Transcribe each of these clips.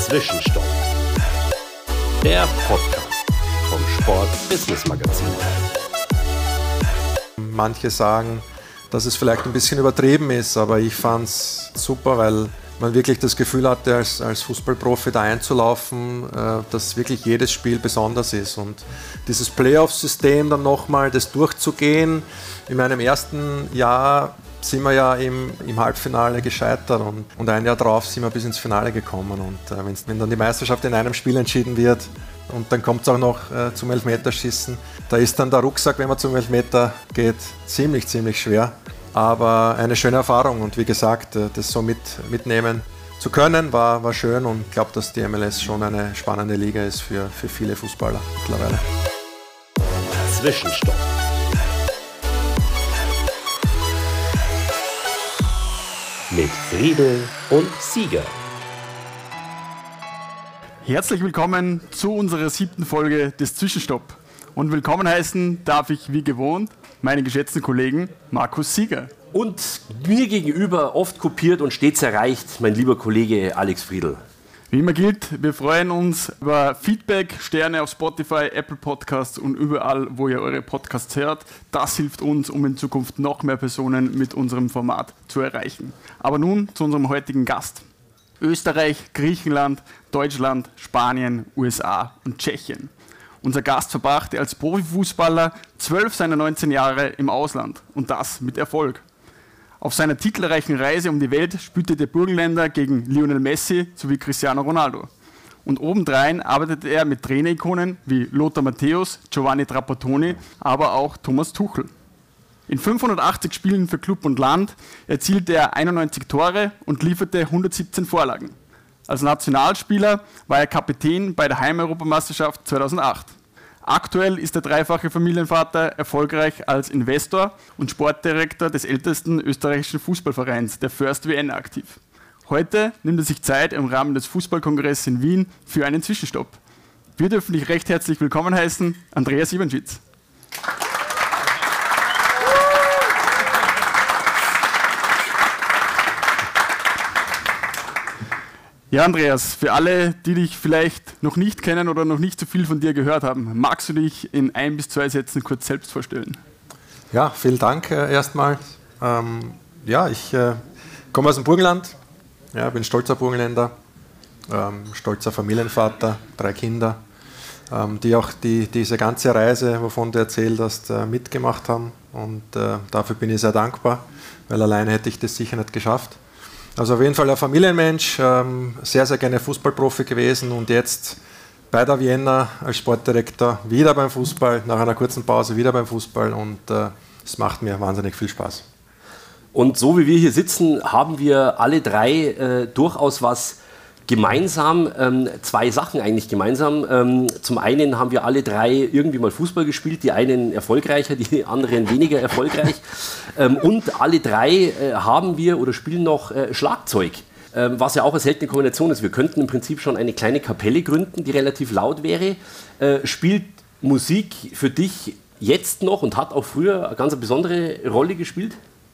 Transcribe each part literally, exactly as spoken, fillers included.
Zwischenstopp. Der Podcast vom Sport Business Magazin. Manche sagen, dass es vielleicht ein bisschen übertrieben ist, aber ich fand es super, weil man wirklich das Gefühl hatte, als, als Fußballprofi da einzulaufen, äh, dass wirklich jedes Spiel besonders ist. Und dieses Playoff-System dann nochmal, das durchzugehen, in meinem ersten Jahr sind wir ja im, im Halbfinale gescheitert und, und ein Jahr drauf sind wir bis ins Finale gekommen. Und äh, wenn dann die Meisterschaft in einem Spiel entschieden wird und dann kommt es auch noch äh, zum Elfmeterschießen, da ist dann der Rucksack, wenn man zum Elfmeter geht, ziemlich, ziemlich schwer. Aber eine schöne Erfahrung und wie gesagt, äh, das so mit, mitnehmen zu können, war, war schön und ich glaube, dass die M L S schon eine spannende Liga ist für, für viele Fußballer mittlerweile. Zwischenstopp. Mit Friedel und Sieger. Herzlich willkommen zu unserer siebten Folge des Zwischenstopp. Und willkommen heißen darf ich wie gewohnt meinen geschätzten Kollegen Markus Sieger. Und mir gegenüber oft kopiert und stets erreicht mein lieber Kollege Alex Friedl. Wie immer gilt, wir freuen uns über Feedback, Sterne auf Spotify, Apple Podcasts und überall, wo ihr eure Podcasts hört. Das hilft uns, um in Zukunft noch mehr Personen mit unserem Format zu erreichen. Aber nun zu unserem heutigen Gast. Österreich, Griechenland, Deutschland, Spanien, U S A und Tschechien. Unser Gast verbrachte als Profifußballer zwölf seiner neunzehn Jahre im Ausland und das mit Erfolg. Auf seiner titelreichen Reise um die Welt spielte der Burgenländer gegen Lionel Messi sowie Cristiano Ronaldo. Und obendrein arbeitete er mit Trainerikonen wie Lothar Matthäus, Giovanni Trapattoni, aber auch Thomas Tuchel. In fünfhundertachtzig Spielen für Club und Land erzielte er einundneunzig Tore und lieferte hundertsiebzehn Vorlagen. Als Nationalspieler war er Kapitän bei der Heimeuropameisterschaft zweitausendacht. Aktuell ist der dreifache Familienvater erfolgreich als Investor und Sportdirektor des ältesten österreichischen Fußballvereins, der First Vienna, aktiv. Heute nimmt er sich Zeit im Rahmen des Fußballkongresses in Wien für einen Zwischenstopp. Wir dürfen dich recht herzlich willkommen heißen, Andreas Iwanschitz. Ja, Andreas, für alle, die dich vielleicht noch nicht kennen oder noch nicht so viel von dir gehört haben, magst du dich in ein bis zwei Sätzen kurz selbst vorstellen? Ja, vielen Dank äh, erstmal. Ähm, ja, ich äh, komme aus dem Burgenland, ja, bin stolzer Burgenländer, ähm, stolzer Familienvater, drei Kinder, ähm, die auch die, diese ganze Reise, wovon du erzählt hast, äh, mitgemacht haben. Und äh, dafür bin ich sehr dankbar, weil alleine hätte ich das sicher nicht geschafft. Also auf jeden Fall ein Familienmensch, ähm, sehr, sehr gerne Fußballprofi gewesen und jetzt bei der Vienna als Sportdirektor wieder beim Fußball, nach einer kurzen Pause wieder beim Fußball und es äh, macht mir wahnsinnig viel Spaß. Und so wie wir hier sitzen, haben wir alle drei äh, durchaus was gemeinsam, ähm, zwei Sachen eigentlich gemeinsam. Ähm, zum einen haben wir alle drei irgendwie mal Fußball gespielt, die einen erfolgreicher, die anderen weniger erfolgreich. Ähm, und alle drei äh, haben wir oder spielen noch äh, Schlagzeug, ähm, was ja auch eine seltene Kombination ist. Wir könnten im Prinzip schon eine kleine Kapelle gründen, die relativ laut wäre. Äh, spielt Musik für dich jetzt noch und hat auch früher eine ganz besondere Rolle gespielt?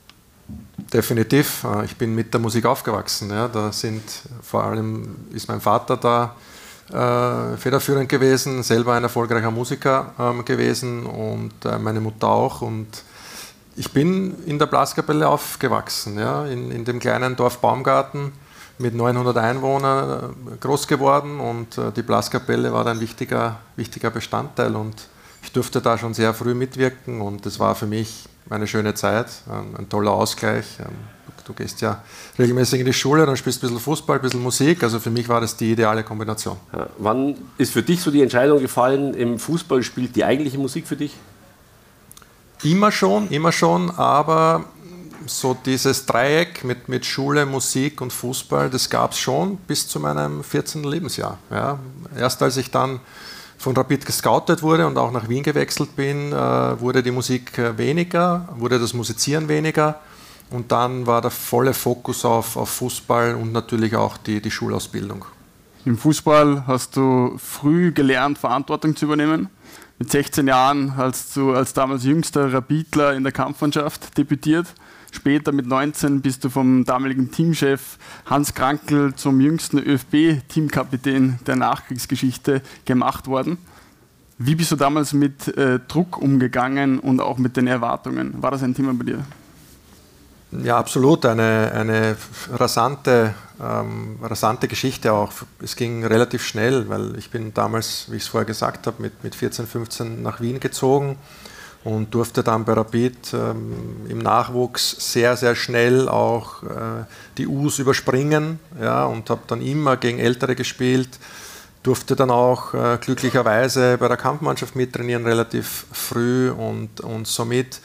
Definitiv. Ich bin mit der Musik aufgewachsen. Ja. Da sind vor allem ist mein Vater da äh, federführend gewesen, selber ein erfolgreicher Musiker ähm, gewesen und äh, meine Mutter auch. Und ich bin in der Blaskapelle aufgewachsen, ja, in, in dem kleinen Dorf Baumgarten mit neunhundert Einwohnern äh, groß geworden und äh, die Blaskapelle war ein wichtiger, wichtiger Bestandteil und ich durfte da schon sehr früh mitwirken und das war für mich eine schöne Zeit, ein, ein toller Ausgleich. Du, du gehst ja regelmäßig in die Schule, dann spielst du ein bisschen Fußball, ein bisschen Musik. Also für mich war das die ideale Kombination. Ja, wann ist für dich so die Entscheidung gefallen, im Fußball spielt die eigentliche Musik für dich? Immer schon, immer schon, aber so dieses Dreieck mit, mit Schule, Musik und Fußball, das gab es schon bis zu meinem vierzehnten Lebensjahr. Ja. Erst als ich dann von Rapid gescoutet wurde und auch nach Wien gewechselt bin, äh, wurde die Musik weniger, wurde das Musizieren weniger und dann war der volle Fokus auf, auf Fußball und natürlich auch die, die Schulausbildung. Im Fußball hast du früh gelernt, Verantwortung zu übernehmen. Mit sechzehn Jahren hast du als damals jüngster Rapidler in der Kampfmannschaft debütiert. Später mit neunzehn bist du vom damaligen Teamchef Hans Krankl zum jüngsten ÖFB-Teamkapitän der Nachkriegsgeschichte gemacht worden. Wie bist du damals mit äh, Druck umgegangen und auch mit den Erwartungen? War das ein Thema bei dir? Ja, absolut. Eine, eine rasante, ähm, rasante Geschichte auch. Es ging relativ schnell, weil ich bin damals, wie ich es vorher gesagt habe, mit, mit vierzehn, fünfzehn nach Wien gezogen und durfte dann bei Rapid ähm, im Nachwuchs sehr, sehr schnell auch äh, die U's überspringen, ja, und habe dann immer gegen Ältere gespielt. Durfte dann auch äh, glücklicherweise bei der Kampfmannschaft mittrainieren, relativ früh, und, und somit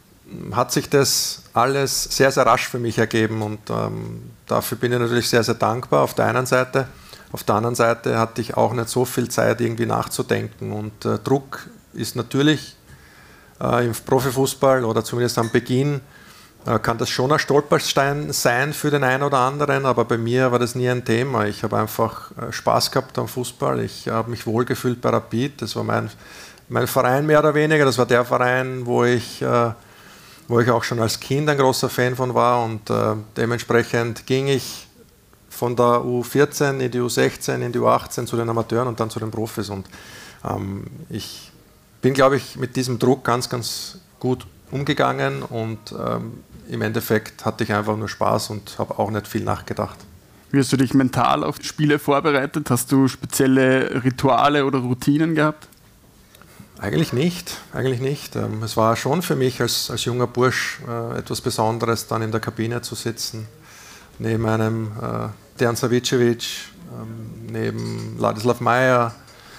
hat sich das alles sehr, sehr rasch für mich ergeben, und ähm, dafür bin ich natürlich sehr, sehr dankbar auf der einen Seite. Auf der anderen Seite hatte ich auch nicht so viel Zeit, irgendwie nachzudenken, und äh, Druck ist natürlich äh, im Profifußball oder zumindest am Beginn äh, kann das schon ein Stolperstein sein für den einen oder anderen, aber bei mir war das nie ein Thema. Ich habe einfach äh, Spaß gehabt am Fußball, ich habe mich wohlgefühlt bei Rapid, das war mein, mein Verein mehr oder weniger, das war der Verein, wo ich äh, wo ich auch schon als Kind ein großer Fan von war, und äh, dementsprechend ging ich von der U vierzehn in die U sechzehn, in die U achtzehn zu den Amateuren und dann zu den Profis, und ähm, ich bin, glaube ich, mit diesem Druck ganz, ganz gut umgegangen, und ähm, im Endeffekt hatte ich einfach nur Spaß und habe auch nicht viel nachgedacht. Wie hast du dich mental auf Spiele vorbereitet? Hast du spezielle Rituale oder Routinen gehabt? Eigentlich nicht, eigentlich nicht. Es war schon für mich als, als junger Bursch äh, etwas Besonderes, dann in der Kabine zu sitzen, neben einem äh, Dejan Savicevic, ähm, neben Ladislav Meyer,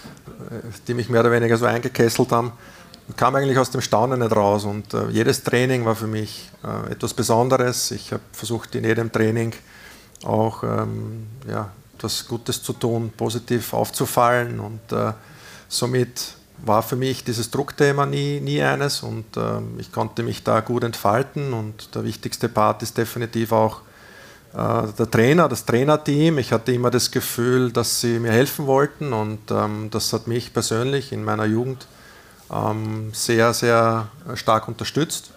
äh, die mich mehr oder weniger so eingekesselt haben. Ich kam eigentlich aus dem Staunen nicht raus, und äh, jedes Training war für mich äh, etwas Besonderes. Ich habe versucht, in jedem Training auch ähm, ja, etwas Gutes zu tun, positiv aufzufallen, und äh, somit war für mich dieses Druckthema nie, nie eines, und äh, ich konnte mich da gut entfalten, und der wichtigste Part ist definitiv auch äh, der Trainer, das Trainerteam. Ich hatte immer das Gefühl, dass sie mir helfen wollten, und ähm, das hat mich persönlich in meiner Jugend ähm, sehr, sehr stark unterstützt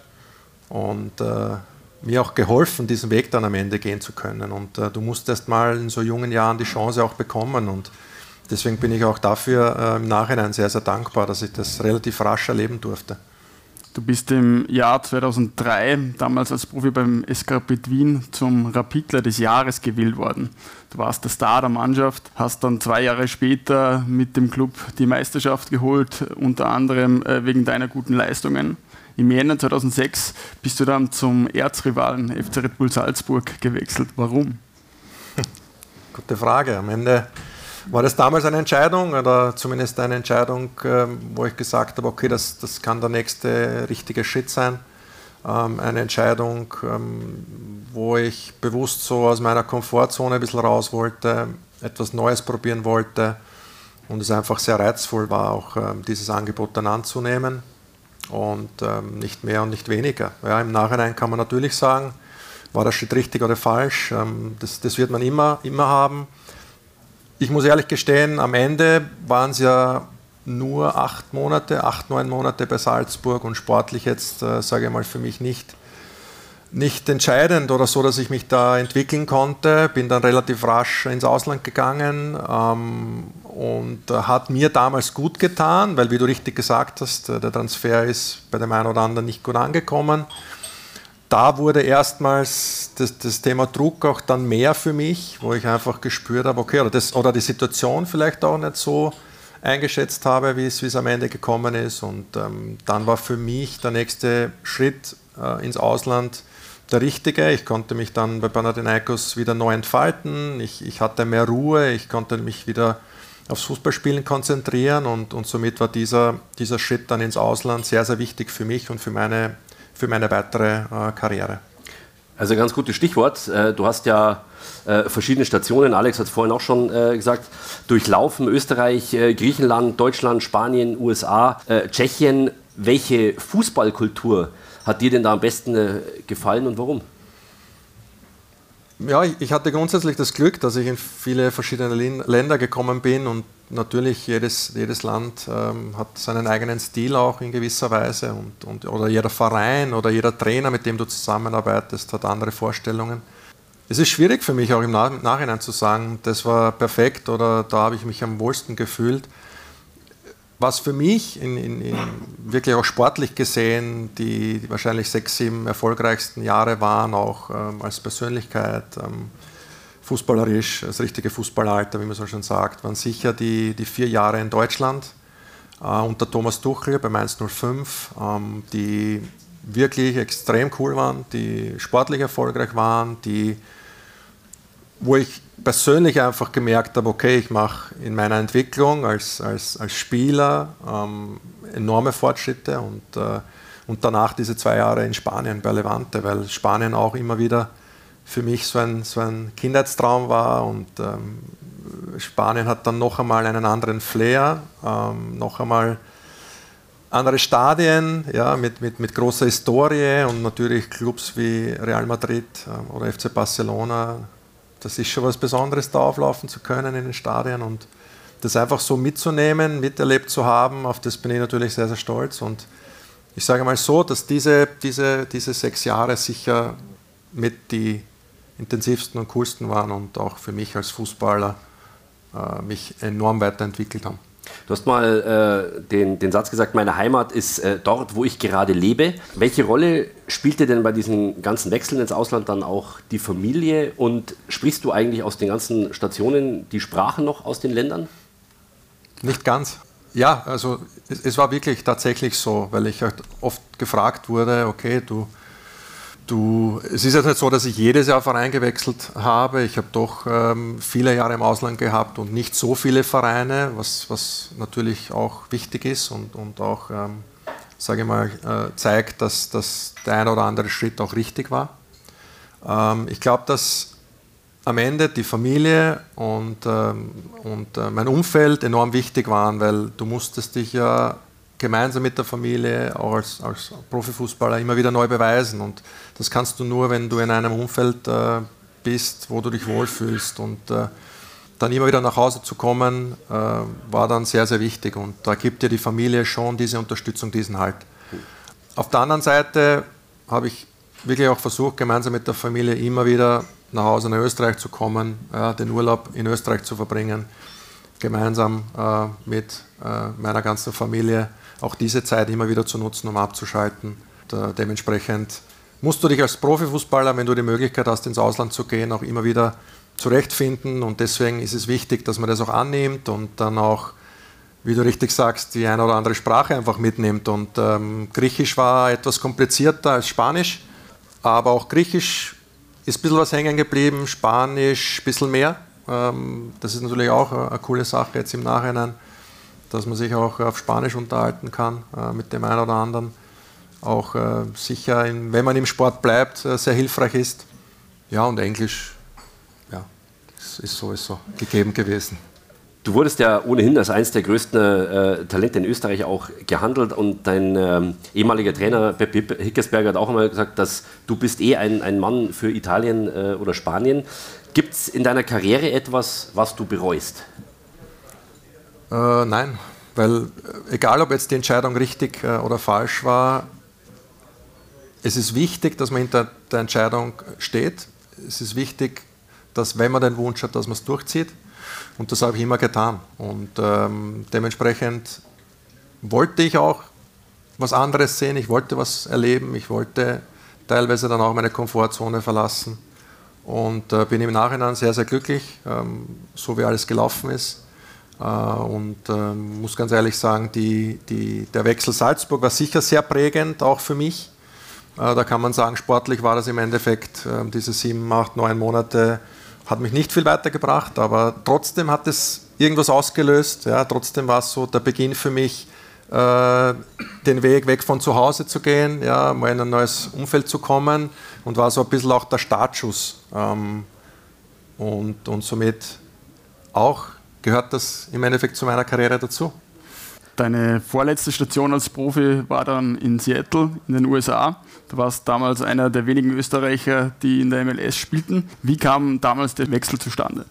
und äh, mir auch geholfen, diesen Weg dann am Ende gehen zu können, und äh, du musst erst mal in so jungen Jahren die Chance auch bekommen, und deswegen bin ich auch dafür äh, im Nachhinein sehr, sehr dankbar, dass ich das relativ rasch erleben durfte. Du bist im Jahr zweitausenddrei, damals als Profi beim S K Rapid Wien, zum Rapidler des Jahres gewählt worden. Du warst der Star der Mannschaft, hast dann zwei Jahre später mit dem Club die Meisterschaft geholt, unter anderem äh, wegen deiner guten Leistungen. Im Jänner zweitausendsechs bist du dann zum Erzrivalen F C Red Bull Salzburg gewechselt. Warum? Gute Frage. Am Ende war das damals eine Entscheidung, oder zumindest eine Entscheidung, wo ich gesagt habe, okay, das, das kann der nächste richtige Schritt sein. Eine Entscheidung, wo ich bewusst so aus meiner Komfortzone ein bisschen raus wollte, etwas Neues probieren wollte, und es einfach sehr reizvoll war, auch dieses Angebot dann anzunehmen, und nicht mehr und nicht weniger. Ja, im Nachhinein kann man natürlich sagen, war der Schritt richtig oder falsch, das, das wird man immer, immer haben. Ich muss ehrlich gestehen, am Ende waren es ja nur acht Monate, acht, neun Monate bei Salzburg, und sportlich jetzt, äh, sage ich mal, für mich nicht, nicht entscheidend oder so, dass ich mich da entwickeln konnte. Bin dann relativ rasch ins Ausland gegangen, ähm, und äh, hat mir damals gut getan, weil, wie du richtig gesagt hast, äh, der Transfer ist bei dem einen oder anderen nicht gut angekommen. Da wurde erstmals das, das Thema Druck auch dann mehr für mich, wo ich einfach gespürt habe, okay, oder, das, oder die Situation vielleicht auch nicht so eingeschätzt habe, wie es, wie es am Ende gekommen ist. Und ähm, dann war für mich der nächste Schritt äh, ins Ausland der richtige. Ich konnte mich dann bei Panathinaikos wieder neu entfalten. Ich, ich hatte mehr Ruhe, ich konnte mich wieder aufs Fußballspielen konzentrieren, und, und somit war dieser, dieser Schritt dann ins Ausland sehr, sehr wichtig für mich und für meine für meine weitere äh, Karriere. Also ganz gutes Stichwort. Äh, du hast ja äh, verschiedene Stationen, Alex hat es vorhin auch schon äh, gesagt, durchlaufen: Österreich, äh, Griechenland, Deutschland, Spanien, U S A, äh, Tschechien. Welche Fußballkultur hat dir denn da am besten äh, gefallen und warum? Ja, ich hatte grundsätzlich das Glück, dass ich in viele verschiedene Länder gekommen bin und natürlich jedes, jedes Land ähm, hat seinen eigenen Stil auch in gewisser Weise und, und, oder jeder Verein oder jeder Trainer, mit dem du zusammenarbeitest, hat andere Vorstellungen. Es ist schwierig für mich auch im Nachhinein zu sagen, das war perfekt oder da habe ich mich am wohlsten gefühlt. Was für mich in, in, in wirklich auch sportlich gesehen die, die wahrscheinlich sechs, sieben erfolgreichsten Jahre waren, auch ähm, als Persönlichkeit, ähm, fußballerisch, das richtige Fußballalter, wie man so schon sagt, waren sicher die, die vier Jahre in Deutschland äh, unter Thomas Tuchel bei Mainz null fünf, ähm, die wirklich extrem cool waren, die sportlich erfolgreich waren, die, wo ich persönlich einfach gemerkt habe, okay, ich mache in meiner Entwicklung als, als, als Spieler ähm, enorme Fortschritte und, äh, und danach diese zwei Jahre in Spanien bei Levante, weil Spanien auch immer wieder für mich so ein, so ein Kindheitstraum war und ähm, Spanien hat dann noch einmal einen anderen Flair, ähm, noch einmal andere Stadien, ja, mit, mit, mit großer Historie und natürlich Clubs wie Real Madrid ähm, oder F C Barcelona. Das ist schon was Besonderes, da auflaufen zu können in den Stadien und das einfach so mitzunehmen, miterlebt zu haben, auf das bin ich natürlich sehr, sehr stolz. Und ich sage mal so, dass diese, diese, diese sechs Jahre sicher mit die intensivsten und coolsten waren und auch für mich als Fußballer äh, mich enorm weiterentwickelt haben. Du hast mal äh, den, den Satz gesagt, meine Heimat ist äh, dort, wo ich gerade lebe. Welche Rolle spielte denn bei diesen ganzen Wechseln ins Ausland dann auch die Familie? Und sprichst du eigentlich aus den ganzen Stationen die Sprachen noch aus den Ländern? Nicht ganz. Ja, also es, es war wirklich tatsächlich so, weil ich halt oft gefragt wurde, okay, du, du, es ist jetzt nicht so, dass ich jedes Jahr Verein gewechselt habe. Ich habe doch ähm, viele Jahre im Ausland gehabt und nicht so viele Vereine, was, was natürlich auch wichtig ist und, und auch, ähm, sage ich mal, äh, zeigt, dass, dass der ein oder andere Schritt auch richtig war. Ähm, ich glaube, dass am Ende die Familie und, ähm, und äh, mein Umfeld enorm wichtig waren, weil du musstest dich ja gemeinsam mit der Familie, auch als, als Profifußballer, immer wieder neu beweisen. Und das kannst du nur, wenn du in einem Umfeld äh, bist, wo du dich wohlfühlst. Und äh, dann immer wieder nach Hause zu kommen, äh, war dann sehr, sehr wichtig. Und da gibt dir die Familie schon diese Unterstützung, diesen Halt. Auf der anderen Seite habe ich wirklich auch versucht, gemeinsam mit der Familie immer wieder nach Hause nach Österreich zu kommen, äh, den Urlaub in Österreich zu verbringen, gemeinsam äh, mit äh, meiner ganzen Familie auch diese Zeit immer wieder zu nutzen, um abzuschalten. Und, äh, dementsprechend musst du dich als Profifußballer, wenn du die Möglichkeit hast, ins Ausland zu gehen, auch immer wieder zurechtfinden. Und deswegen ist es wichtig, dass man das auch annimmt und dann auch, wie du richtig sagst, die eine oder andere Sprache einfach mitnimmt. Und ähm, Griechisch war etwas komplizierter als Spanisch, aber auch Griechisch ist ein bisschen was hängen geblieben, Spanisch ein bisschen mehr. Ähm, das ist natürlich auch eine, eine coole Sache jetzt im Nachhinein, dass man sich auch auf Spanisch unterhalten kann äh, mit dem einen oder anderen. Auch äh, sicher, in, wenn man im Sport bleibt, äh, sehr hilfreich ist. Ja, und Englisch, ja, das ist sowieso gegeben gewesen. Du wurdest ja ohnehin als eines der größten äh, Talente in Österreich auch gehandelt und dein ähm, ehemaliger Trainer Pep Hickersberger hat auch einmal gesagt, dass du bist eh ein, ein Mann für Italien äh, oder Spanien. Gibt es in deiner Karriere etwas, was du bereust? Äh, nein, weil egal ob jetzt die Entscheidung richtig äh, oder falsch war, es ist wichtig, dass man hinter der Entscheidung steht. Es ist wichtig, dass wenn man den Wunsch hat, dass man es durchzieht. Und das habe ich immer getan. Und ähm, dementsprechend wollte ich auch was anderes sehen, ich wollte was erleben, ich wollte teilweise dann auch meine Komfortzone verlassen. Und äh, bin im Nachhinein sehr, sehr glücklich, ähm, so wie alles gelaufen ist. Äh, und ähm, muss ganz ehrlich sagen, die, die, der Wechsel Salzburg war sicher sehr prägend, auch für mich. Äh, da kann man sagen, sportlich war das im Endeffekt, äh, diese sieben, acht, neun Monate, hat mich nicht viel weitergebracht, aber trotzdem hat es irgendwas ausgelöst. Ja, trotzdem war es so der Beginn für mich, äh, den Weg weg von zu Hause zu gehen, ja, mal in ein neues Umfeld zu kommen und war so ein bisschen auch der Startschuss. Ähm, und, und somit auch gehört das im Endeffekt zu meiner Karriere dazu. Deine vorletzte Station als Profi war dann in Seattle in den U S A. Du warst damals einer der wenigen Österreicher, die in der M L S spielten. Wie kam damals der Wechsel zustande?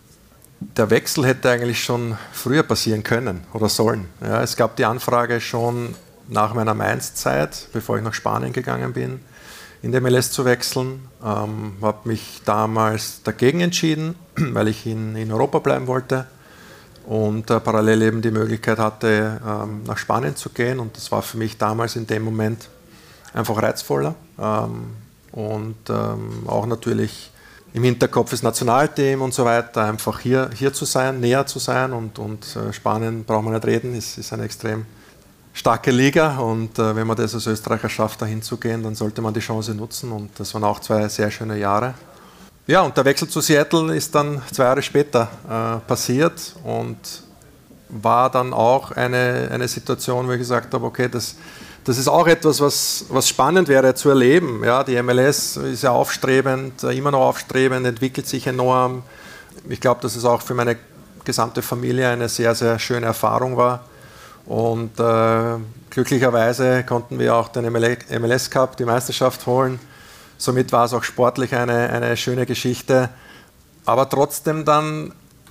Der Wechsel hätte eigentlich schon früher passieren können oder sollen. Ja, es gab die Anfrage schon nach meiner Mainz-Zeit, bevor ich nach Spanien gegangen bin, in der M L S zu wechseln. Ähm, habe mich damals dagegen entschieden, weil ich in, in Europa bleiben wollte und äh, parallel eben die Möglichkeit hatte, ähm, nach Spanien zu gehen. Und das war für mich damals in dem Moment einfach reizvoller. Ähm, und ähm, auch natürlich im Hinterkopf das Nationalteam und so weiter, einfach hier, hier zu sein, näher zu sein. Und, und äh, Spanien, braucht man nicht reden, ist, ist eine extrem starke Liga. Und äh, wenn man das als Österreicher schafft, da hinzugehen, dann sollte man die Chance nutzen. Und das waren auch zwei sehr schöne Jahre. Ja, und der Wechsel zu Seattle ist dann zwei Jahre später äh, passiert und war dann auch eine, eine Situation, wo ich gesagt habe, okay, das, das ist auch etwas, was, was spannend wäre zu erleben. Ja, die M L S ist ja aufstrebend, immer noch aufstrebend, entwickelt sich enorm. Ich glaube, dass es auch für meine gesamte Familie eine sehr, sehr schöne Erfahrung war. Und äh, glücklicherweise konnten wir auch den M L S Cup, die Meisterschaft holen. Somit war es auch sportlich eine, eine schöne Geschichte. Aber trotzdem dann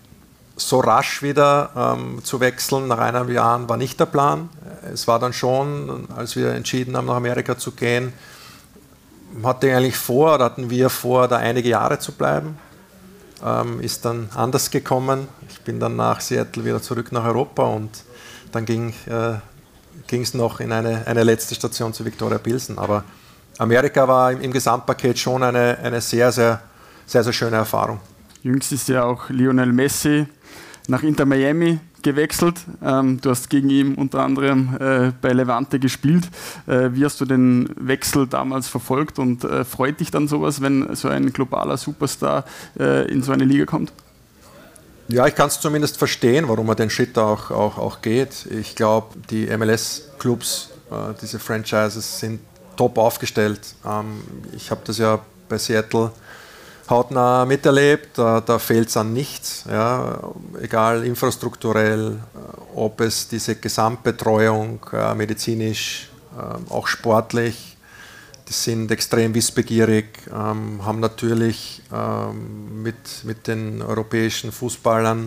so rasch wieder ähm, zu wechseln nach eineinhalb Jahren war nicht der Plan. Es war dann schon, als wir entschieden haben, nach Amerika zu gehen, hatte ich eigentlich vor, oder hatten wir vor, da einige Jahre zu bleiben. Ähm, ist dann anders gekommen. Ich bin dann nach Seattle wieder zurück nach Europa und dann ging äh, es noch in eine, eine letzte Station zu Viktoria Pilsen. Aber Amerika war im, im Gesamtpaket schon eine, eine sehr, sehr, sehr, sehr schöne Erfahrung. Jüngst ist ja auch Lionel Messi nach Inter Miami gewechselt. Ähm, du hast gegen ihn unter anderem äh, bei Levante gespielt. Äh, wie hast du den Wechsel damals verfolgt und äh, freut dich dann sowas, wenn so ein globaler Superstar äh, in so eine Liga kommt? Ja, ich kann es zumindest verstehen, warum er den Schritt auch, auch, auch geht. Ich glaube, die M L S-Clubs, äh, diese Franchises sind top aufgestellt. Ähm, ich habe das ja bei Seattle hautnah miterlebt, da, da fehlt es an nichts, ja, egal infrastrukturell, äh, ob es diese Gesamtbetreuung, äh, medizinisch, äh, auch sportlich, die sind extrem wissbegierig, ähm, haben natürlich ähm, mit, mit den europäischen Fußballern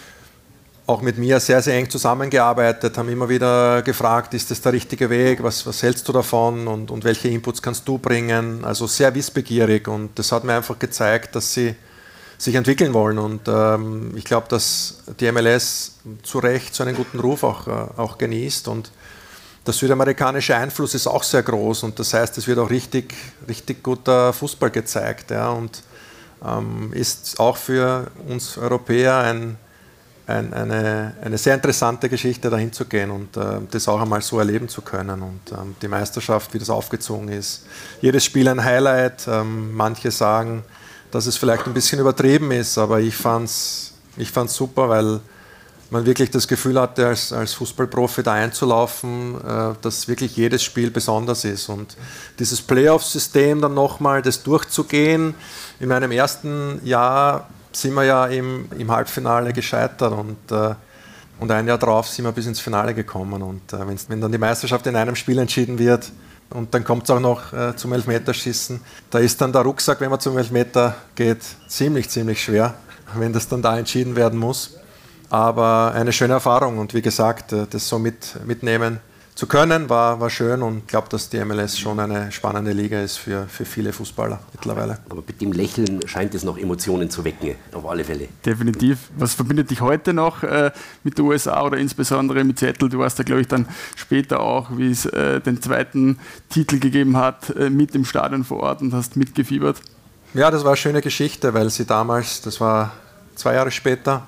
auch mit mir sehr, sehr eng zusammengearbeitet, haben immer wieder gefragt, ist das der richtige Weg, was, was hältst du davon und, und welche Inputs kannst du bringen, also sehr wissbegierig und das hat mir einfach gezeigt, dass sie sich entwickeln wollen und ähm, ich glaube, dass die M L S zu Recht so einen guten Ruf auch, äh, auch genießt und der südamerikanische Einfluss ist auch sehr groß und das heißt, es wird auch richtig, richtig guter Fußball gezeigt, ja, und ähm, ist auch für uns Europäer ein Ein, eine, eine sehr interessante Geschichte, dahin zu gehen und äh, das auch einmal so erleben zu können. Und ähm, die Meisterschaft, wie das aufgezogen ist. Jedes Spiel ein Highlight. Ähm, manche sagen, dass es vielleicht ein bisschen übertrieben ist, aber ich fand es ich fand's super, weil man wirklich das Gefühl hatte, als, als Fußballprofi da einzulaufen, äh, dass wirklich jedes Spiel besonders ist. Und dieses Playoff-System dann nochmal, das durchzugehen, in meinem ersten Jahr sind wir ja im, im Halbfinale gescheitert und, äh, und ein Jahr drauf sind wir bis ins Finale gekommen. Und äh, wenn dann die Meisterschaft in einem Spiel entschieden wird und dann kommt es auch noch äh, zum Elfmeterschießen, da ist dann der Rucksack, wenn man zum Elfmeter geht, ziemlich, ziemlich schwer, wenn das dann da entschieden werden muss. Aber eine schöne Erfahrung und wie gesagt, äh, das so mit, mitnehmen zu können, war, war schön und ich glaube, dass die M L S schon eine spannende Liga ist für, für viele Fußballer mittlerweile. Aber mit dem Lächeln scheint es noch Emotionen zu wecken, auf alle Fälle. Definitiv. Was verbindet dich heute noch äh, mit den U S A oder insbesondere mit Seattle? Du warst da, glaube ich, dann später auch, wie es äh, den zweiten Titel gegeben hat, äh, mit im Stadion vor Ort und hast mitgefiebert. Ja, das war eine schöne Geschichte, weil sie damals, das war zwei Jahre später,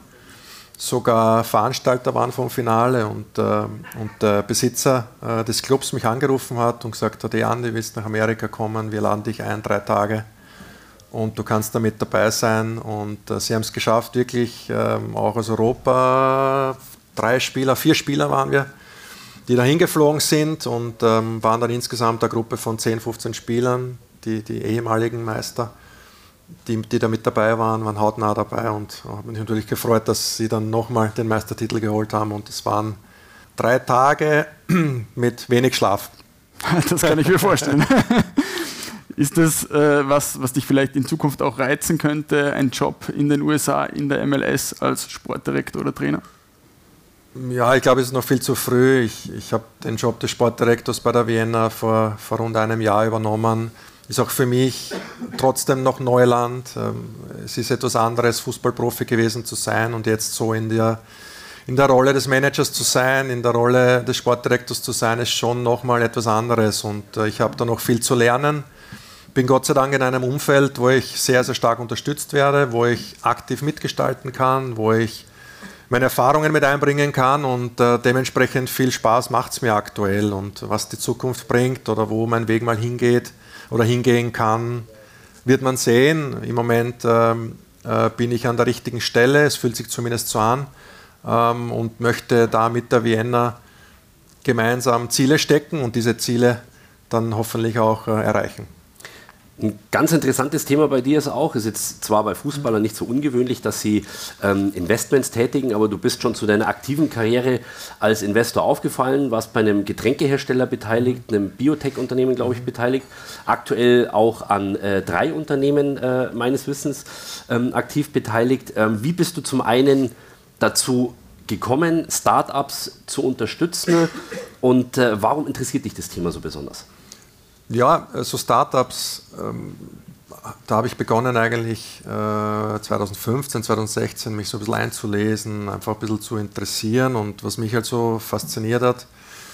sogar Veranstalter waren vom Finale und, äh, und der Besitzer äh, des Clubs mich angerufen hat und gesagt hat, Jan, du willst nach Amerika kommen, wir laden dich ein, drei Tage und du kannst da mit dabei sein und äh, sie haben es geschafft, wirklich äh, auch aus Europa, drei Spieler, vier Spieler waren wir, die da hingeflogen sind und ähm, waren dann insgesamt eine Gruppe von zehn, fünfzehn Spielern, die, die ehemaligen Meister. Die, die da mit dabei waren, waren hautnah dabei und habe mich natürlich gefreut, dass sie dann nochmal den Meistertitel geholt haben und es waren drei Tage mit wenig Schlaf. Das kann ich mir vorstellen. Ist das äh, was, was dich vielleicht in Zukunft auch reizen könnte, ein Job in den U S A, in der M L S als Sportdirektor oder Trainer? Ja, ich glaube, es ist noch viel zu früh. Ich, ich habe den Job des Sportdirektors bei der Vienna vor, vor rund einem Jahr übernommen. Ist auch für mich trotzdem noch Neuland. Es ist etwas anderes, Fußballprofi gewesen zu sein und jetzt so in der, in der Rolle des Managers zu sein, in der Rolle des Sportdirektors zu sein, ist schon nochmal etwas anderes. Und ich habe da noch viel zu lernen. Bin Gott sei Dank in einem Umfeld, wo ich sehr, sehr stark unterstützt werde, wo ich aktiv mitgestalten kann, wo ich meine Erfahrungen mit einbringen kann und äh, dementsprechend viel Spaß macht es mir aktuell. Und was die Zukunft bringt oder wo mein Weg mal hingeht oder hingehen kann, wird man sehen. Im Moment ähm, äh, bin ich an der richtigen Stelle, es fühlt sich zumindest so an, ähm, und möchte da mit der Vienna gemeinsam Ziele stecken und diese Ziele dann hoffentlich auch äh, erreichen. Ein ganz interessantes Thema bei dir ist auch, ist jetzt zwar bei Fußballern nicht so ungewöhnlich, dass sie ähm, Investments tätigen, aber du bist schon zu deiner aktiven Karriere als Investor aufgefallen, warst bei einem Getränkehersteller beteiligt, einem Biotech-Unternehmen, glaube ich, beteiligt, aktuell auch an äh, drei Unternehmen äh, meines Wissens ähm, aktiv beteiligt. Ähm, wie bist du zum einen dazu gekommen, Startups zu unterstützen und äh, warum interessiert dich das Thema so besonders? Ja, so Startups, ähm, da habe ich begonnen eigentlich äh, zweitausendfünfzehn, zweitausendsechzehn mich so ein bisschen einzulesen, einfach ein bisschen zu interessieren, und was mich halt so fasziniert hat,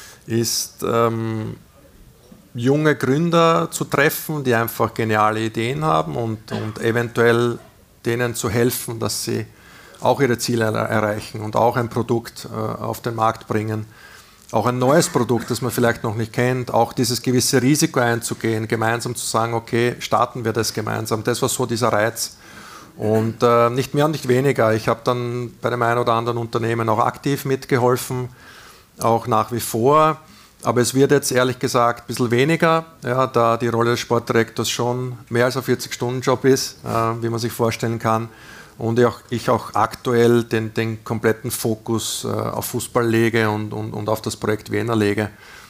ist ähm, junge Gründer zu treffen, die einfach geniale Ideen haben und, und eventuell denen zu helfen, dass sie auch ihre Ziele er- erreichen und auch ein Produkt äh, auf den Markt bringen. Auch ein neues Produkt, das man vielleicht noch nicht kennt, auch dieses gewisse Risiko einzugehen, gemeinsam zu sagen, okay, starten wir das gemeinsam. Das war so dieser Reiz. Und äh, nicht mehr und nicht weniger. Ich habe dann bei dem einen oder anderen Unternehmen auch aktiv mitgeholfen, auch nach wie vor. Aber es wird jetzt ehrlich gesagt ein bisschen weniger, ja, da die Rolle des Sportdirektors schon mehr als ein vierzig-Stunden-Job ist, äh, wie man sich vorstellen kann. Und ich auch, ich auch aktuell den, den kompletten Fokus äh, auf Fußball lege und, und, und auf das Projekt Vienna lege.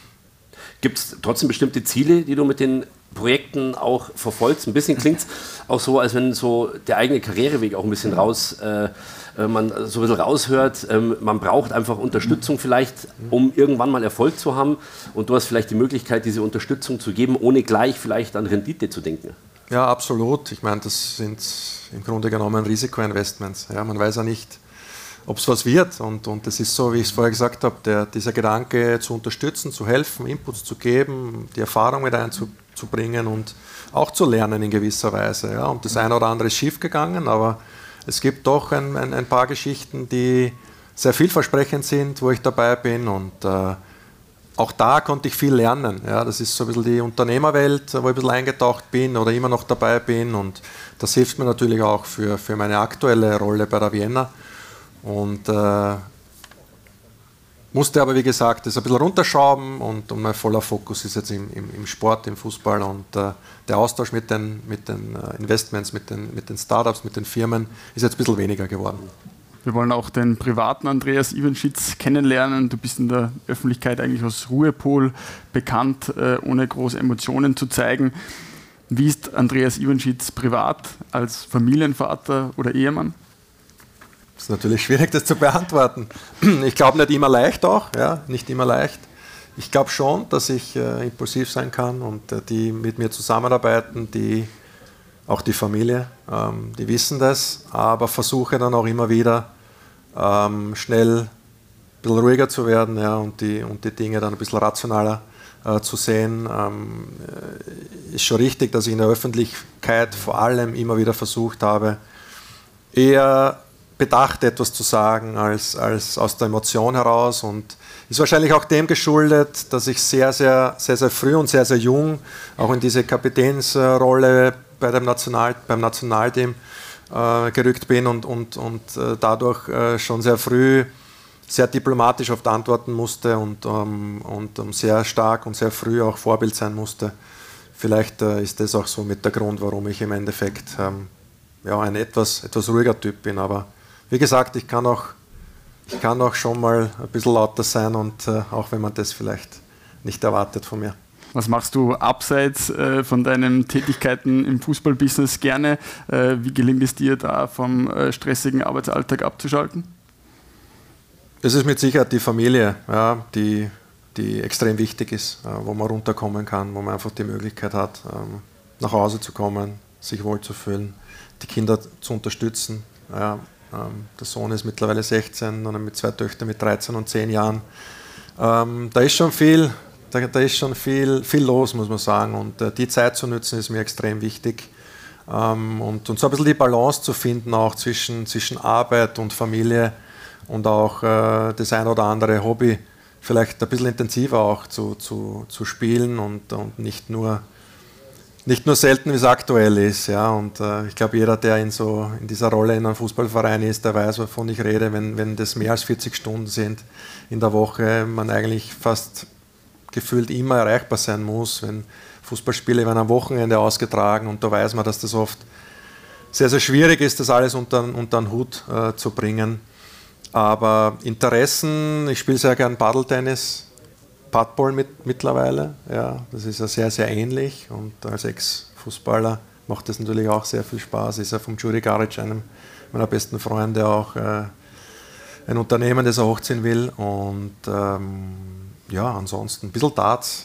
Gibt es trotzdem bestimmte Ziele, die du mit den Projekten auch verfolgst? Ein bisschen klingt es auch so, als wenn so der eigene Karriereweg auch ein bisschen raus, äh, man so ein bisschen raushört. Ähm, man braucht einfach Unterstützung vielleicht, um irgendwann mal Erfolg zu haben. Und du hast vielleicht die Möglichkeit, diese Unterstützung zu geben, ohne gleich vielleicht an Rendite zu denken. Ja, absolut. Ich meine, das sind im Grunde genommen Risikoinvestments. Ja, man weiß ja nicht, ob es was wird. Und, und das ist so, wie ich es vorher gesagt habe, der, dieser Gedanke zu unterstützen, zu helfen, Inputs zu geben, die Erfahrung mit einzubringen und auch zu lernen in gewisser Weise. Ja. Und das eine oder andere ist schiefgegangen, aber es gibt doch ein, ein, ein paar Geschichten, die sehr vielversprechend sind, wo ich dabei bin, und äh, auch da konnte ich viel lernen. Ja, das ist so ein bisschen die Unternehmerwelt, wo ich ein bisschen eingetaucht bin oder immer noch dabei bin, und das hilft mir natürlich auch für, für meine aktuelle Rolle bei der Vienna. Und äh, musste aber, wie gesagt, das ein bisschen runterschrauben, und, und mein voller Fokus ist jetzt im, im, im Sport, im Fußball, und äh, der Austausch mit den, mit den äh, Investments, mit den, mit den Startups, mit den Firmen ist jetzt ein bisschen weniger geworden. Wir wollen auch den privaten Andreas Iwanschitz kennenlernen. Du bist in der Öffentlichkeit eigentlich als Ruhepol bekannt, äh, ohne große Emotionen zu zeigen. Wie ist Andreas Iwanschitz privat als Familienvater oder Ehemann? Das ist natürlich schwierig, das zu beantworten. Ich glaube, nicht immer leicht auch, ja, nicht immer leicht. Ich glaube schon, dass ich äh, impulsiv sein kann, und äh, die mit mir zusammenarbeiten, die, auch die Familie, ähm, die wissen das, aber versuche dann auch immer wieder ähm, schnell ein bisschen ruhiger zu werden, ja, und, die, und die Dinge dann ein bisschen rationaler äh, zu sehen. Ähm, ist schon richtig, dass ich in der Öffentlichkeit vor allem immer wieder versucht habe, eher bedacht etwas zu sagen als, als aus der Emotion heraus, und ist wahrscheinlich auch dem geschuldet, dass ich sehr, sehr, sehr, sehr früh und sehr, sehr jung auch in diese Kapitänsrolle bei dem National, beim Nationalteam äh, gerückt bin und, und, und äh, dadurch äh, schon sehr früh sehr diplomatisch oft antworten musste und, ähm, und um, sehr stark und sehr früh auch Vorbild sein musste. Vielleicht äh, ist das auch so mit der Grund, warum ich im Endeffekt ähm, ja, ein etwas, etwas ruhiger Typ bin, aber wie gesagt, ich kann auch, ich kann auch schon mal ein bisschen lauter sein und äh, auch wenn man das vielleicht nicht erwartet von mir. Was machst du abseits äh, von deinen Tätigkeiten im Fußballbusiness gerne? Äh, wie gelingt es dir, da vom äh, stressigen Arbeitsalltag abzuschalten? Es ist mit Sicherheit die Familie, ja, die, die extrem wichtig ist, äh, wo man runterkommen kann, wo man einfach die Möglichkeit hat, ähm, nach Hause zu kommen, sich wohlzufühlen, die Kinder zu unterstützen. Ja, ähm, der Sohn ist mittlerweile sechzehn und mit zwei Töchtern mit dreizehn und zehn Jahren. Ähm, da ist schon viel. Da, da ist schon viel, viel los, muss man sagen. Und äh, die Zeit zu nutzen, ist mir extrem wichtig. Ähm, und, und so ein bisschen die Balance zu finden, auch zwischen, zwischen Arbeit und Familie und auch äh, das ein oder andere Hobby vielleicht ein bisschen intensiver auch zu, zu, zu spielen und, und nicht nur, nicht nur selten, wie es aktuell ist. Ja. Und äh, ich glaube, jeder, der in, so, in dieser Rolle in einem Fußballverein ist, der weiß, wovon ich rede, wenn, wenn das mehr als vierzig Stunden sind in der Woche, man eigentlich fast gefühlt immer erreichbar sein muss, wenn Fußballspiele werden am Wochenende ausgetragen und da weiß man, dass das oft sehr, sehr schwierig ist, das alles unter, unter den Hut äh, zu bringen. Aber Interessen, ich spiele sehr gern Paddeltennis, Padball mit, mittlerweile, ja, das ist ja sehr, sehr ähnlich und als Ex-Fußballer macht das natürlich auch sehr viel Spaß. Ist ja vom Juri Garic, einem meiner besten Freunde, auch äh, ein Unternehmen, das er hochziehen will und ähm, ja, ansonsten ein bisschen Darts.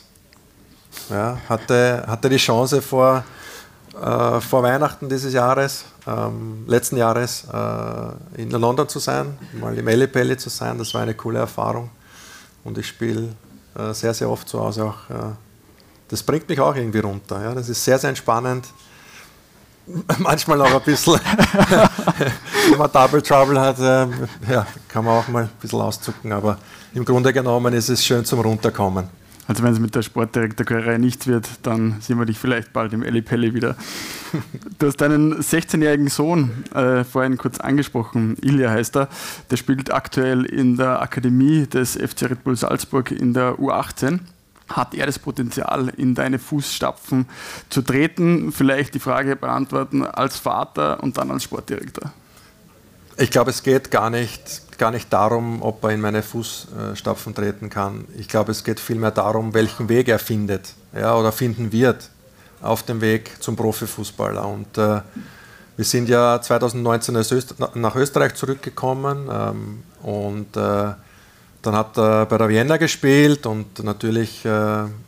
Ja, hatte, hatte die Chance vor, äh, vor Weihnachten dieses Jahres, ähm, letzten Jahres, äh, in London zu sein, mal im Ellipelli zu sein. Das war eine coole Erfahrung. Und ich spiele äh, sehr, sehr oft zu Hause auch. Äh, das bringt mich auch irgendwie runter. Ja. Das ist sehr, sehr entspannend. Manchmal auch ein bisschen, wenn man Double Trouble hat, äh, ja, kann man auch mal ein bisschen auszucken, aber im Grunde genommen ist es schön zum Runterkommen. Also wenn es mit der Sportdirektorkarriere nichts wird, dann sehen wir dich vielleicht bald im Ellipelli wieder. Du hast deinen sechzehnjährigen Sohn äh, vorhin kurz angesprochen, Ilja heißt er, der spielt aktuell in der Akademie des F C Red Bull Salzburg in der U achtzehn. Hat er das Potenzial, in deine Fußstapfen zu treten? Vielleicht die Frage beantworten als Vater und dann als Sportdirektor. Ich glaube, es geht gar nicht, gar nicht darum, ob er in meine Fußstapfen treten kann. Ich glaube, es geht vielmehr darum, welchen Weg er findet, ja, oder finden wird auf dem Weg zum Profifußballer. Und äh, wir sind ja zweitausendneunzehn nach Österreich zurückgekommen ähm, und äh, dann hat er bei der Vienna gespielt und natürlich äh, äh,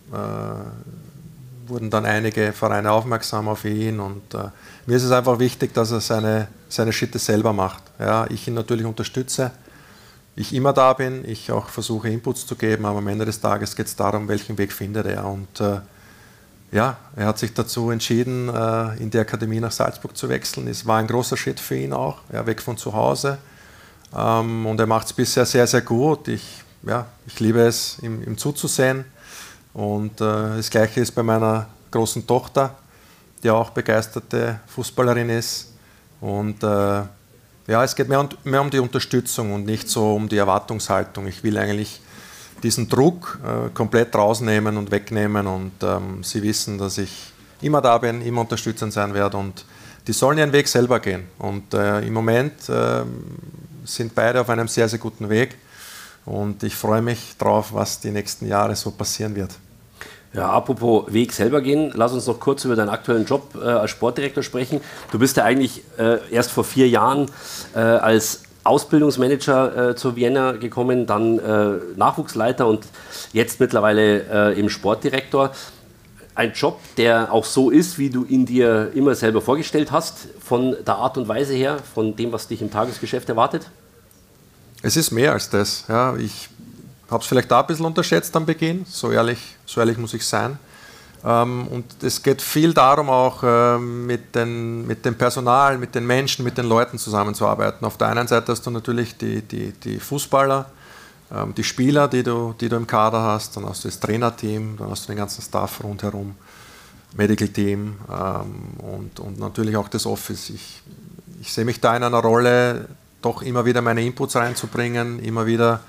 wurden dann einige Vereine aufmerksam auf ihn und äh, mir ist es einfach wichtig, dass er seine, seine Schritte selber macht. Ja, ich ihn natürlich unterstütze, ich immer da bin, ich auch versuche Inputs zu geben, aber am Ende des Tages geht es darum, welchen Weg findet er. Und äh, ja, er hat sich dazu entschieden, äh, in die Akademie nach Salzburg zu wechseln. Es war ein großer Schritt für ihn auch, ja, weg von zu Hause. Ähm, und er macht es bisher sehr, sehr gut. Ich, ja, ich liebe es, ihm, ihm zuzusehen. Und äh, das Gleiche ist bei meiner großen Tochter, die auch begeisterte Fußballerin ist. Und äh, ja, es geht mehr, und, mehr um die Unterstützung und nicht so um die Erwartungshaltung. Ich will eigentlich diesen Druck äh, komplett rausnehmen und wegnehmen und ähm, sie wissen, dass ich immer da bin, immer unterstützend sein werde und die sollen ihren Weg selber gehen. Und äh, im Moment äh, sind beide auf einem sehr, sehr guten Weg und ich freue mich drauf, was die nächsten Jahre so passieren wird. Ja, apropos Weg selber gehen, lass uns noch kurz über deinen aktuellen Job äh, als Sportdirektor sprechen. Du bist ja eigentlich äh, erst vor vier Jahren äh, als Ausbildungsmanager äh, zur Vienna gekommen, dann äh, Nachwuchsleiter und jetzt mittlerweile äh, eben Sportdirektor. Ein Job, der auch so ist, wie du ihn dir immer selber vorgestellt hast, von der Art und Weise her, von dem, was dich im Tagesgeschäft erwartet? Es ist mehr als das. Ja, ich habe es vielleicht auch ein bisschen unterschätzt am Beginn, so ehrlich, so ehrlich muss ich sein. Ähm, und es geht viel darum, auch äh, mit, den, mit dem Personal, mit den Menschen, mit den Leuten zusammenzuarbeiten. Auf der einen Seite hast du natürlich die, die, die Fußballer, ähm, die Spieler, die du, die du im Kader hast, dann hast du das Trainerteam, dann hast du den ganzen Staff rundherum, Medical Team ähm, und, und natürlich auch das Office. Ich, ich sehe mich da in einer Rolle, doch immer wieder meine Inputs reinzubringen, immer wieder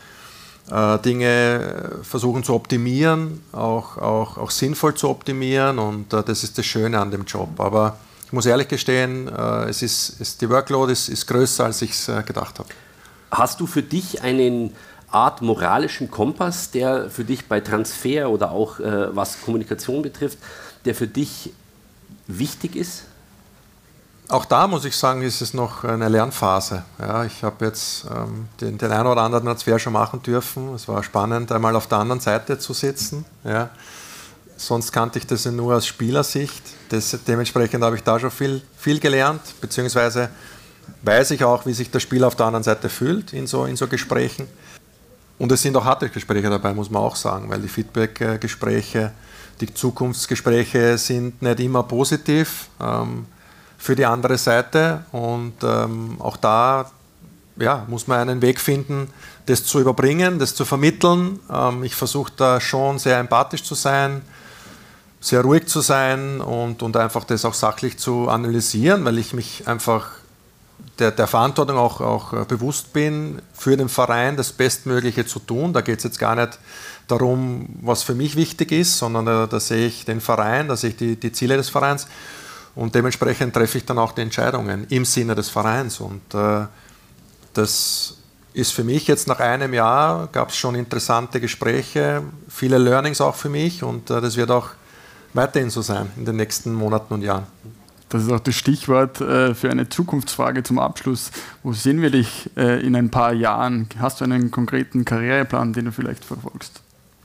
Dinge versuchen zu optimieren, auch, auch, auch sinnvoll zu optimieren und äh, das ist das Schöne an dem Job. Aber ich muss ehrlich gestehen, äh, es ist, es, die Workload ist, ist größer, als ich es äh, gedacht habe. Hast du für dich einen Art moralischen Kompass, der für dich bei Transfer oder auch äh, was Kommunikation betrifft, der für dich wichtig ist? Auch da muss ich sagen, ist es noch eine Lernphase. Ja, ich habe jetzt ähm, den, den einen oder anderen Transfer schon machen dürfen. Es war spannend, einmal auf der anderen Seite zu sitzen. Ja. Sonst kannte ich das ja nur aus Spielersicht. Das, dementsprechend habe ich da schon viel, viel gelernt, beziehungsweise weiß ich auch, wie sich der Spieler auf der anderen Seite fühlt in so, in so Gesprächen. Und es sind auch harte Gespräche dabei, muss man auch sagen, weil die Feedback-Gespräche, die Zukunftsgespräche sind nicht immer positiv ähm, für die andere Seite. Und ähm, auch da ja, muss man einen Weg finden, das zu überbringen, das zu vermitteln. Ähm, ich versuche da schon sehr empathisch zu sein, sehr ruhig zu sein und, und einfach das auch sachlich zu analysieren, weil ich mich einfach der, der Verantwortung auch, auch bewusst bin, für den Verein das Bestmögliche zu tun. Da geht es jetzt gar nicht darum, was für mich wichtig ist, sondern da, da sehe ich den Verein, da sehe ich die, die Ziele des Vereins und dementsprechend treffe ich dann auch die Entscheidungen im Sinne des Vereins. Und äh, das ist für mich jetzt nach einem Jahr, gab es schon interessante Gespräche, viele Learnings auch für mich und äh, das wird auch weiterhin so sein in den nächsten Monaten und Jahren. Das ist auch das Stichwort äh, für eine Zukunftsfrage zum Abschluss. Wo sehen wir dich äh, in ein paar Jahren? Hast du einen konkreten Karriereplan, den du vielleicht verfolgst?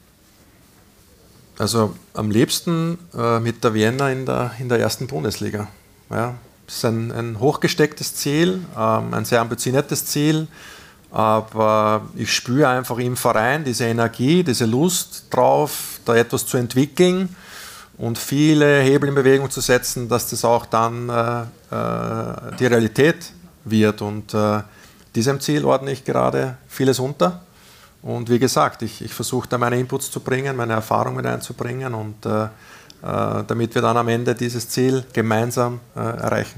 Also am liebsten äh, mit der Vienna in der, in der ersten Bundesliga. Ja, das ist ein, ein hochgestecktes Ziel, ähm, ein sehr ambitioniertes Ziel, aber ich spüre einfach im Verein diese Energie, diese Lust drauf, da etwas zu entwickeln und viele Hebel in Bewegung zu setzen, dass das auch dann äh, äh, die Realität wird. Und äh, diesem Ziel ordne ich gerade vieles unter. Und wie gesagt, ich, ich versuche da meine Inputs zu bringen, meine Erfahrung mit einzubringen und äh, äh, damit wir dann am Ende dieses Ziel gemeinsam äh, erreichen.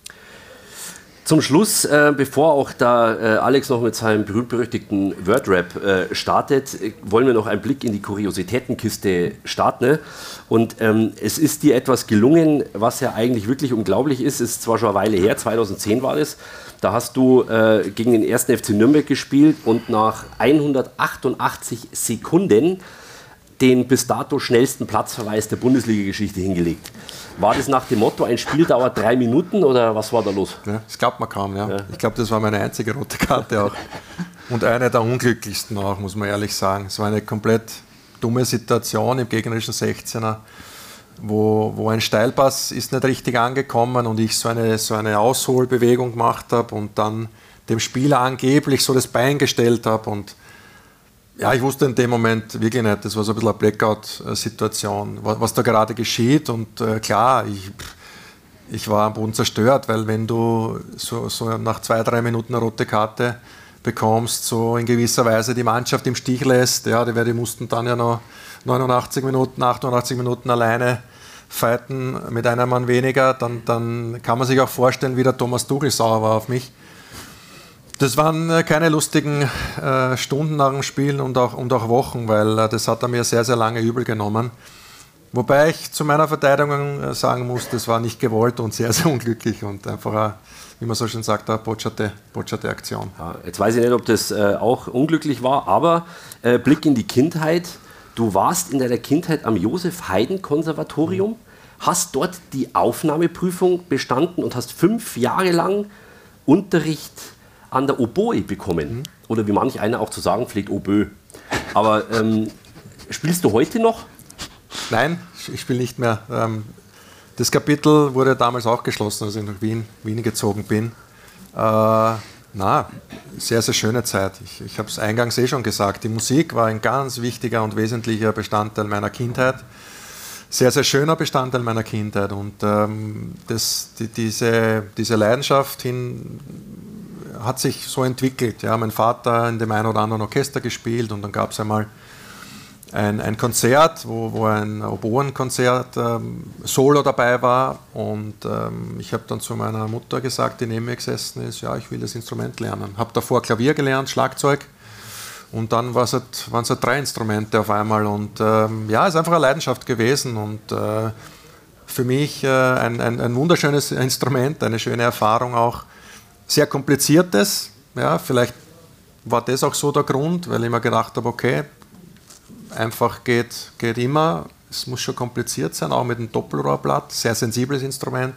Zum Schluss, äh, bevor auch da äh, Alex noch mit seinem berühmt-berüchtigten Wordrap äh, startet, äh, wollen wir noch einen Blick in die Kuriositätenkiste starten. Ne? Und ähm, es ist dir etwas gelungen, was ja eigentlich wirklich unglaublich ist. Es ist zwar schon eine Weile her, zweitausendzehn war das. Da hast du äh, gegen den ersten F C Nürnberg gespielt und nach hundertachtundachtzig Sekunden den bis dato schnellsten Platzverweis der Bundesliga-Geschichte hingelegt. War das nach dem Motto, ein Spiel dauert drei Minuten oder was war da los? Ja, das glaubt man kaum, ja. ja. Ich glaube, das war meine einzige rote Karte auch. Und eine der unglücklichsten auch, muss man ehrlich sagen. Es war eine komplett dumme Situation im gegnerischen sechzehner, wo, wo ein Steilpass ist nicht richtig angekommen und ich so eine, so eine Ausholbewegung gemacht habe und dann dem Spieler angeblich so das Bein gestellt habe. Und ja, ich wusste in dem Moment wirklich nicht, das war so ein bisschen eine Blackout-Situation, was, was da gerade geschieht. Und äh, klar, ich, ich war am Boden zerstört, weil wenn du so, so nach zwei, drei Minuten eine rote Karte bekommst, so in gewisser Weise die Mannschaft im Stich lässt, ja, die, die mussten dann ja noch neunundachtzig Minuten, achtundachtzig Minuten alleine fighten mit einem Mann weniger, dann, dann kann man sich auch vorstellen, wie der Thomas Tuchel sauer war auf mich. Das waren keine lustigen äh, Stunden nach dem Spiel und auch, und auch Wochen, weil äh, das hat er mir sehr, sehr lange übel genommen. Wobei ich zu meiner Verteidigung äh, sagen muss, das war nicht gewollt und sehr, sehr unglücklich und einfach, eine, wie man so schön sagt, eine botscherte, botscherte Aktion. Ja, jetzt weiß ich nicht, ob das äh, auch unglücklich war, aber äh, Blick in die Kindheit. Du warst in deiner Kindheit am Josef-Haydn-Konservatorium, mhm. hast dort die Aufnahmeprüfung bestanden und hast fünf Jahre lang Unterricht an der Oboe bekommen. Mhm. Oder wie manch einer auch zu sagen pflegt, Oboe. Aber ähm, spielst du heute noch? Nein, ich spiele nicht mehr. Ähm, das Kapitel wurde damals auch geschlossen, als ich nach Wien, Wien gezogen bin. Äh, na, sehr, sehr schöne Zeit. Ich, ich habe es eingangs eh schon gesagt, die Musik war ein ganz wichtiger und wesentlicher Bestandteil meiner Kindheit. Sehr, sehr schöner Bestandteil meiner Kindheit. Und ähm, das, die, diese, diese Leidenschaft hin hat sich so entwickelt. Ja, mein Vater in dem einen oder anderen Orchester gespielt und dann gab es einmal ein, ein Konzert, wo, wo ein Oboenkonzert ähm, Solo dabei war und ähm, ich habe dann zu meiner Mutter gesagt, die neben mir gesessen ist, ja, ich will das Instrument lernen. Habe davor Klavier gelernt, Schlagzeug und dann waren es halt drei Instrumente auf einmal und ähm, ja, es ist einfach eine Leidenschaft gewesen und äh, für mich äh, ein, ein, ein wunderschönes Instrument, eine schöne Erfahrung auch. Sehr kompliziertes, ja, vielleicht war das auch so der Grund, weil ich mir gedacht habe, okay, einfach geht, geht immer. Es muss schon kompliziert sein, auch mit dem Doppelrohrblatt. Sehr sensibles Instrument.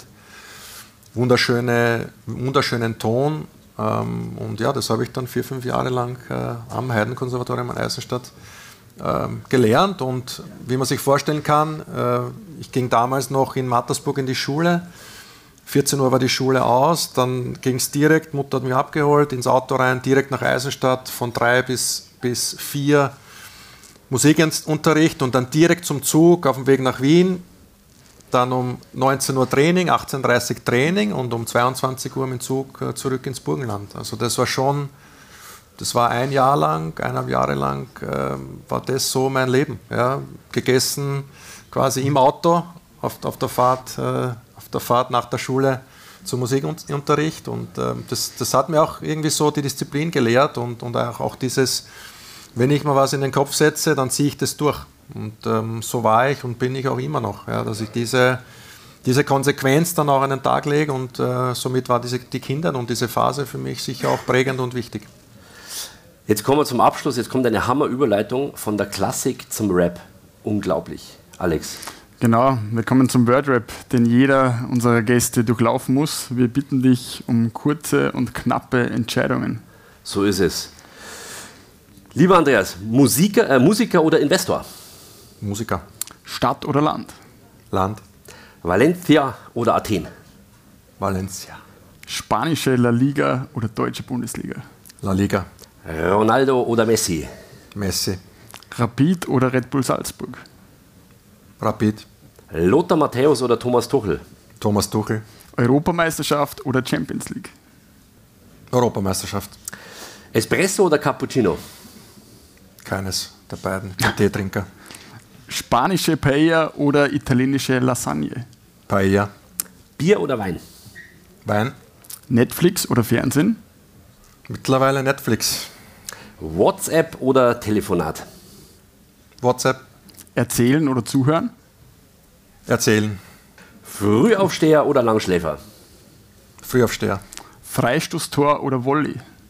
Wunderschöne, wunderschönen Ton. Ähm, und ja, das habe ich dann vier, fünf Jahre lang äh, am Heidenkonservatorium in Eisenstadt äh, gelernt. Und wie man sich vorstellen kann, äh, ich ging damals noch in Mattersburg in die Schule. vierzehn Uhr war die Schule aus, dann ging es direkt, Mutter hat mich abgeholt, ins Auto rein, direkt nach Eisenstadt, von drei bis, bis vier Musikunterricht und dann direkt zum Zug auf dem Weg nach Wien. Dann um neunzehn Uhr Training, achtzehn Uhr dreißig Training und um zweiundzwanzig Uhr mit dem Zug zurück ins Burgenland. Also das war schon, das war ein Jahr lang, eineinhalb Jahre lang, äh, war das so mein Leben. Ja. Gegessen quasi im Auto, auf, auf, der Fahrt, äh, auf der Fahrt nach der Schule zum Musikunterricht. Und äh, das, das hat mir auch irgendwie so die Disziplin gelehrt und, und auch, auch dieses, wenn ich mal was in den Kopf setze, dann ziehe ich das durch. Und ähm, so war ich und bin ich auch immer noch, ja, dass ich diese, diese Konsequenz dann auch an den Tag lege und äh, somit war diese, die Kinder und diese Phase für mich sicher auch prägend und wichtig. Jetzt kommen wir zum Abschluss, jetzt kommt eine Hammerüberleitung von der Klassik zum Rap. Unglaublich. Alex. Genau, wir kommen zum Wordrap, den jeder unserer Gäste durchlaufen muss. Wir bitten dich um kurze und knappe Entscheidungen. So ist es. Lieber Andreas, Musiker, äh, Musiker oder Investor? Musiker. Stadt oder Land? Land. Valencia oder Athen? Valencia. Spanische La Liga oder deutsche Bundesliga? La Liga. Ronaldo oder Messi? Messi. Rapid oder Red Bull Salzburg? Rapid. Lothar Matthäus oder Thomas Tuchel? Thomas Tuchel. Europameisterschaft oder Champions League? Europameisterschaft. Espresso oder Cappuccino? Keines der beiden. Ein Teetrinker. Spanische Paella oder italienische Lasagne? Paella. Bier oder Wein? Wein. Netflix oder Fernsehen? Mittlerweile Netflix. WhatsApp oder Telefonat? WhatsApp. Erzählen oder zuhören? Erzählen. Frühaufsteher oder Langschläfer? Frühaufsteher. Freistoßtor oder Volley?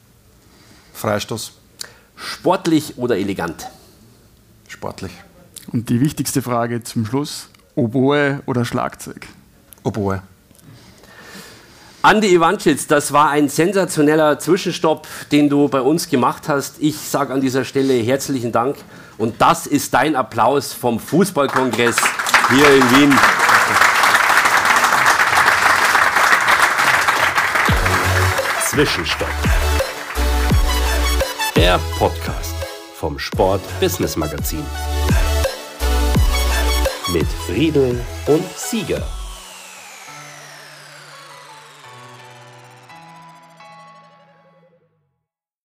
Freistoß. Sportlich oder elegant? Sportlich. Und die wichtigste Frage zum Schluss: Oboe oder Schlagzeug? Oboe. Andi Ivancic, das war ein sensationeller Zwischenstopp, den du bei uns gemacht hast. Ich sage an dieser Stelle herzlichen Dank. Und das ist dein Applaus vom Fußballkongress hier in Wien. Zwischenstopp. Der Podcast vom Sport Business Magazin. Mit Friedel und Sieger.